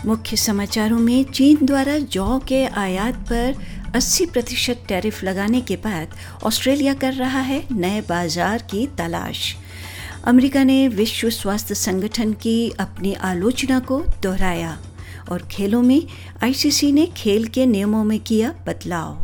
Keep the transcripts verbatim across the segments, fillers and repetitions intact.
मुख्य समाचारों में चीन द्वारा जौ के आयात पर अस्सी प्रतिशत टैरिफ लगाने के बाद ऑस्ट्रेलिया कर रहा है नए बाजार की तलाश। अमेरिका ने विश्व स्वास्थ्य संगठन की अपनी आलोचना को दोहराया और खेलों में आईसीसी ने खेल के नियमों में किया बदलाव।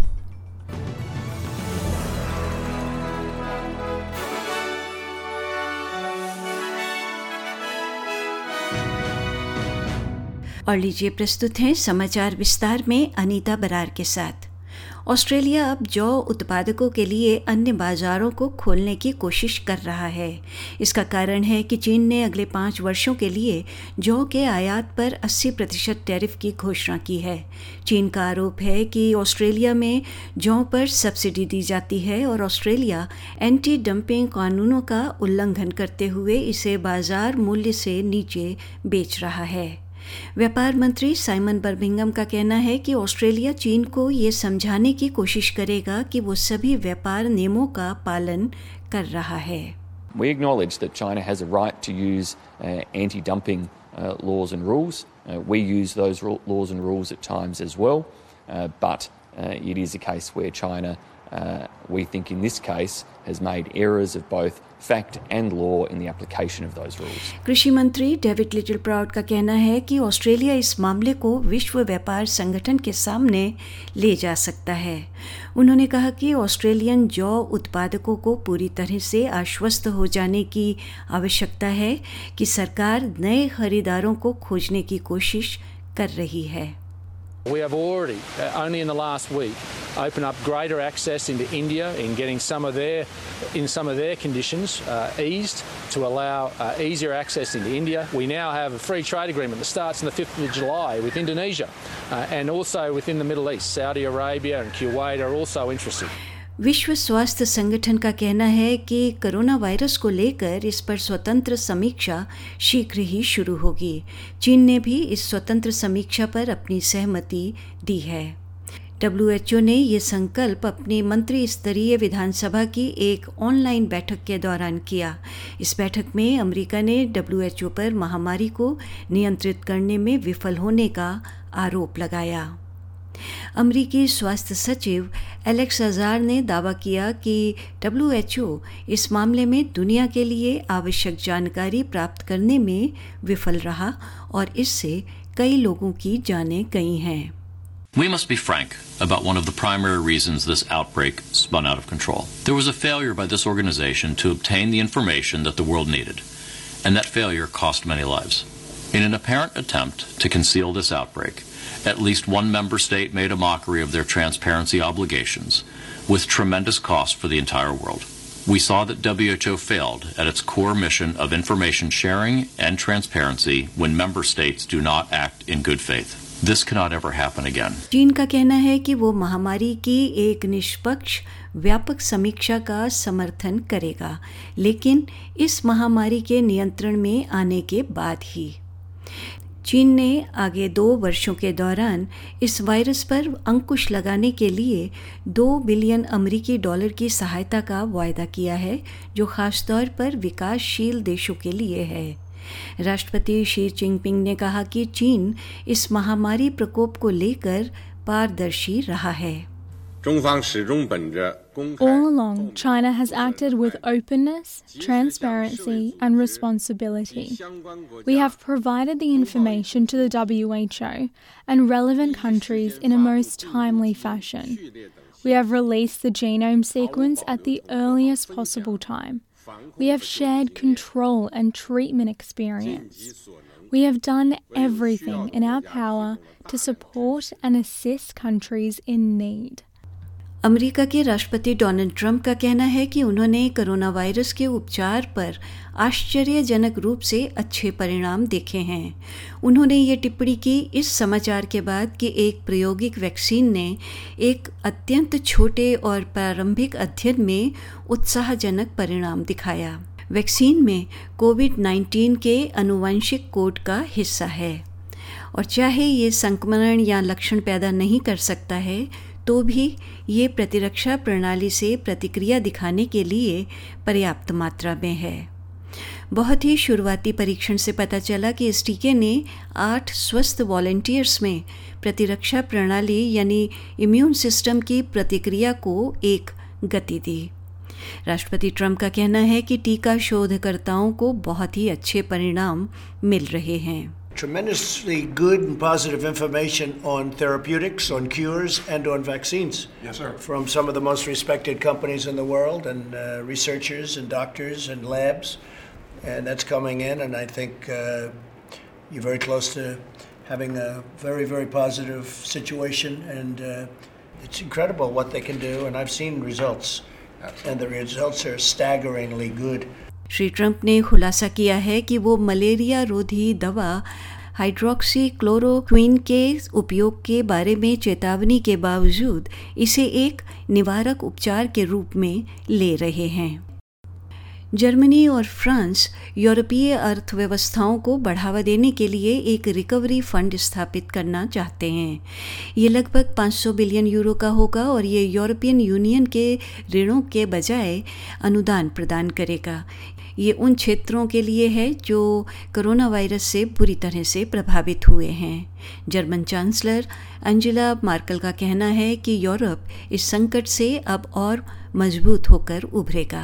और लीजिए प्रस्तुत हैं समाचार विस्तार में अनीता बरार के साथ। ऑस्ट्रेलिया अब जौ उत्पादकों के लिए अन्य बाजारों को खोलने की कोशिश कर रहा है। इसका कारण है कि चीन ने अगले पाँच वर्षों के लिए जौ के आयात पर अस्सी प्रतिशत टैरिफ की घोषणा की है। चीन का आरोप है कि ऑस्ट्रेलिया में जौ पर सब्सिडी दी जाती है और ऑस्ट्रेलिया एंटी डंपिंग कानूनों का उल्लंघन करते हुए इसे बाजार मूल्य से नीचे बेच रहा है। व्यापार मंत्री साइमन बर्मिंघम का कहना है कि ऑस्ट्रेलिया चीन को ये समझाने की कोशिश करेगा कि वो सभी व्यापार नियमों का पालन कर रहा है। We acknowledge that China has a right to use uh, anti-dumping uh, laws and rules. Uh, we use those laws and rules at times as well, uh, but uh, it is a case where China, uh, we think in this case, has made errors of both fact and law in the application of those rules. कृषि मंत्री David little proud का कहना है कि Australia इस मामले को विश्व व्यापार संगठन के सामने ले जा सकता है। उन्होंने कहा कि ऑस्ट्रेलियन जौ उत्पादकों को पूरी तरह से आश्वस्त हो जाने की आवश्यकता है कि सरकार नए खरीदारों को खोजने की कोशिश कर रही है। We have already, uh, only in the last week, opened up greater access into India in getting some of their, in some of their conditions uh, eased to allow uh, easier access into India. We now have a free trade agreement that starts on the fifth of July with Indonesia uh, and also within the Middle East. Saudi Arabia and Kuwait are also interested. विश्व स्वास्थ्य संगठन का कहना है कि corona virus को लेकर इस पर स्वतंत्र समीक्षा शीघ्र ही शुरू होगी। चीन ने भी इस स्वतंत्र समीक्षा पर अपनी सहमति दी है। डब्ल्यू एच ओ ने ये संकल्प अपनी मंत्री स्तरीय विधानसभा की एक ऑनलाइन बैठक के दौरान किया। इस बैठक में अमेरिका ने डब्ल्यू एच ओ पर महामारी को नियंत्रित करने में विफल होने का आरोप लगाया। अमरीकी स्वास्थ्य सचिव एलेक्स अजार ने दावा किया कि डब्ल्यू एच ओ इस मामले में दुनिया के लिए आवश्यक जानकारी प्राप्त करने में विफल रहा और इससे कई लोगों की जानें गई हैं। We must be frank about one of the primary reasons this outbreak spun out of control. There was a failure by this organization to obtain the information that the world needed, and that failure cost many lives. In an apparent attempt to conceal this outbreak, at least one member state made a mockery of their transparency obligations, with tremendous cost for the entire world. We saw that W H O failed at its core mission of information sharing and transparency when member states do not act in good faith. This cannot ever happen again. चीन का कहना है कि वो महामारी की एक निष्पक्ष व्यापक समीक्षा का समर्थन करेगा, लेकिन इस महामारी के नियंत्रण में आने के बाद ही। चीन ने आगे दो वर्षों के दौरान इस वायरस पर अंकुश लगाने के लिए दो बिलियन अमेरिकी डॉलर की सहायता का वायदा किया है, जो खास तौर पर विकासशील देशों के लिए है। राष्ट्रपति शी जिनपिंग ने कहा कि चीन इस महामारी प्रकोप को लेकर पारदर्शी रहा है। All along, China has acted with openness, transparency, and responsibility. We have provided the information to the W H O and relevant countries in a most timely fashion. We have released the genome sequence at the earliest possible time. We have shared control and treatment experience. We have done everything in our power to support and assist countries in need. America के राष्ट्रपति Donald Trump का कहना है कि उन्होंने corona virus के उपचार पर आश्चर्यजनक रूप से अच्छे परिणाम देखे हैं। उन्होंने ये टिप्पणी की इस समाचार के बाद कि एक प्रायोगिक वैक्सीन ने एक अत्यंत छोटे और प्रारंभिक अध्ययन में उत्साहजनक परिणाम दिखाया। वैक्सीन में कोविड नाइन्टीन के आनुवंशिक कोड का हिस्सा है और चाहे ये संक्रमण या लक्षण पैदा नहीं कर सकता है, तो भी ये प्रतिरक्षा प्रणाली से प्रतिक्रिया दिखाने के लिए पर्याप्त मात्रा में है। बहुत ही शुरुआती परीक्षण से पता चला कि इस टीके ने आठ स्वस्थ वॉलंटियर्स में प्रतिरक्षा प्रणाली यानी इम्यून सिस्टम की प्रतिक्रिया को एक गति दी। राष्ट्रपति ट्रंप का कहना है कि टीका शोधकर्ताओं को बहुत ही अच्छे परिणाम मिल रहे हैं। Tremendously good and positive information on therapeutics, on cures, and on vaccines. Yes, sir. From some of the most respected companies in the world, and uh, researchers, and doctors, and labs, and that's coming in. And I think uh, you're very close to having a very, very positive situation, and uh, it's incredible what they can do. And I've seen results, Absolutely. And the results are staggeringly good. Shri Trump ने खुलासा किया है कि वो malaria रोधी दवा hydroxy chloroquine के उपयोग के बारे में चेतावनी के बावजूद इसे एक निवारक उपचार के रूप में ले रहे हैं। जर्मनी और फ्रांस यूरोपीय अर्थव्यवस्थाओं को बढ़ावा देने के लिए एक रिकवरी फंड स्थापित करना चाहते हैं। ये लगभग पाँच सौ बिलियन यूरो का होगा और ये यूरोपियन यूनियन के ऋणों के बजाय अनुदान प्रदान करेगा। ये उन क्षेत्रों के लिए है जो कोरोना वायरस से बुरी तरह से प्रभावित हुए हैं। जर्मन चांसलर एंजेला मार्केल का कहना है कि यूरोप इस संकट से अब और मजबूत होकर उभरेगा।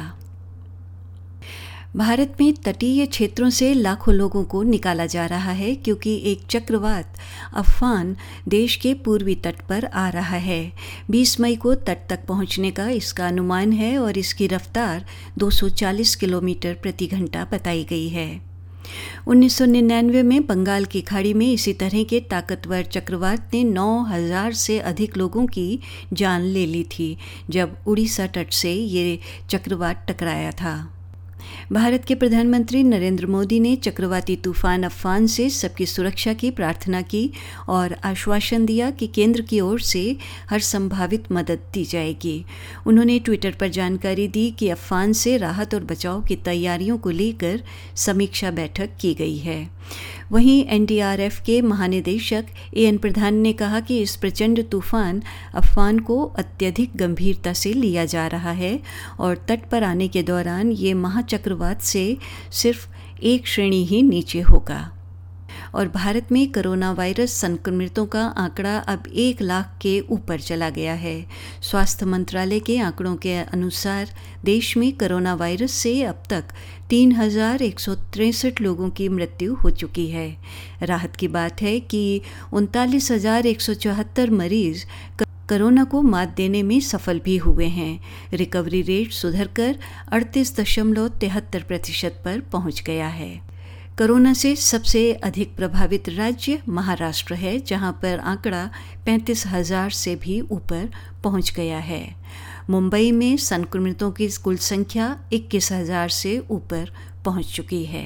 भारत में तटीय क्षेत्रों से लाखों लोगों को निकाला जा रहा है क्योंकि एक चक्रवात अम्फान देश के पूर्वी तट पर आ रहा है। बीस मई को तट तक पहुंचने का इसका अनुमान है और इसकी रफ्तार दो सौ चालीस किलोमीटर प्रति घंटा बताई गई है। उन्नीस सौ निन्यानवे में बंगाल की खाड़ी में इसी तरह के ताकतवर चक्रवात ने नौ हज़ार से अधिक लोगों की जान ले ली थी जब उड़ीसा तट से ये चक्रवात टकराया था। भारत के प्रधानमंत्री नरेंद्र मोदी ने चक्रवाती तूफान अम्फान से सबकी सुरक्षा की प्रार्थना की और आश्वासन दिया कि केंद्र की ओर से हर संभावित मदद दी जाएगी। उन्होंने ट्विटर पर जानकारी दी कि अम्फान से राहत और बचाव की तैयारियों को लेकर समीक्षा बैठक की गई है। वहीं एन डी आर एफ के महानिदेशक ए एन प्रधान ने कहा कि इस प्रचंड तूफान अम्फान को अत्यधिक गंभीरता से लिया जा रहा है और तट पर आने के दौरान ये महाचक्रवात से सिर्फ एक श्रेणी ही नीचे होगा। और भारत में कोरोना वायरस संक्रमितों का आंकड़ा अब एक लाख के ऊपर चला गया है। स्वास्थ्य मंत्रालय के आंकड़ों के अनुसार देश में कोरोना वायरस से अब तक तीन हजार एक सौ तिरसठ लोगों की मृत्यु हो चुकी है। राहत की बात है कि उनतालीस हजार एक सौ चौहत्तर मरीज कोरोना को मात देने में सफल भी हुए हैं। रिकवरी रेट सुधरकर अड़तीस दशमलव तिहत्तर प्रतिशत पर पहुंच गया है। कोरोना से सबसे अधिक प्रभावित राज्य महाराष्ट्र है, जहां पर आंकड़ा पैंतीस हजार से भी ऊपर पहुंच गया है। मुंबई में संक्रमितों की कुल संख्या इक्कीस हजार से ऊपर पहुंच चुकी है।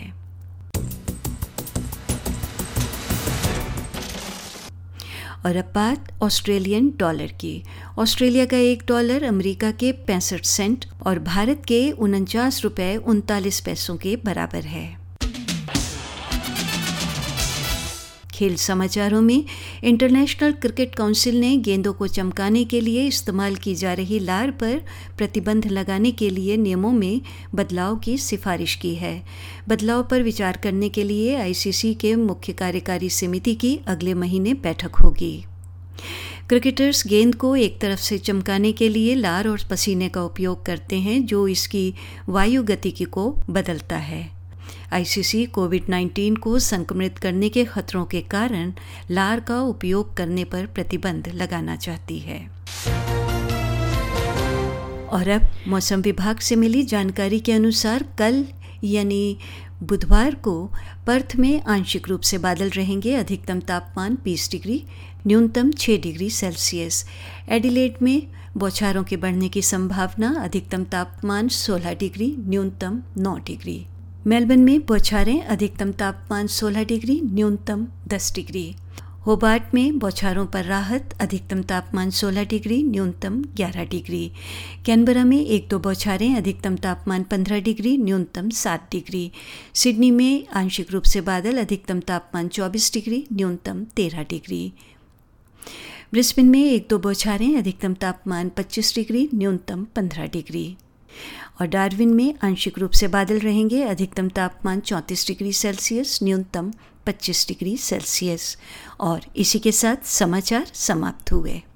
और अब बात ऑस्ट्रेलियन डॉलर की। ऑस्ट्रेलिया का एक डॉलर अमेरिका के पैंसठ सेंट और भारत के उनचास रुपये उनतालीस पैसों के बराबर है। खेल समाचारों में इंटरनेशनल क्रिकेट काउंसिल ने गेंदों को चमकाने के लिए इस्तेमाल की जा रही लार पर प्रतिबंध लगाने के लिए नियमों में बदलाव की सिफारिश की है। बदलाव पर विचार करने के लिए आई सी सी के मुख्य कार्यकारी समिति की अगले महीने बैठक होगी। क्रिकेटर्स गेंद को एक तरफ से चमकाने के लिए लार और पसीने का उपयोग करते हैं, जो इसकी वायु गतिकी को बदलता है। आई सी सी कोविड नाइन्टीन को संक्रमित करने के खतरों के कारण लार का उपयोग करने पर प्रतिबंध लगाना चाहती है। और अब मौसम विभाग से मिली जानकारी के अनुसार कल यानी बुधवार को पर्थ में आंशिक रूप से बादल रहेंगे। अधिकतम तापमान बीस डिग्री, न्यूनतम छह डिग्री सेल्सियस। एडिलेड में बौछारों के बढ़ने की संभावना, अधिकतम तापमान सोलह डिग्री, न्यूनतम नौ डिग्री। मेलबर्न में बौछारें, अधिकतम तापमान सोलह डिग्री, न्यूनतम दस डिग्री। होबार्ट में बौछारों पर राहत, अधिकतम तापमान सोलह डिग्री, न्यूनतम ग्यारह डिग्री। कैनबरा में एक दो बौछारें, अधिकतम तापमान पंद्रह डिग्री, न्यूनतम सात डिग्री। सिडनी में आंशिक रूप से बादल, अधिकतम तापमान चौबीस डिग्री, न्यूनतम तेरह डिग्री। ब्रिस्बेन में एक दो बौछारें, अधिकतम तापमान पच्चीस डिग्री, न्यूनतम पंद्रह डिग्री। और डार्विन में आंशिक रूप से बादल रहेंगे, अधिकतम तापमान चौंतीस डिग्री सेल्सियस, न्यूनतम पच्चीस डिग्री सेल्सियस। और इसी के साथ समाचार समाप्त हुए।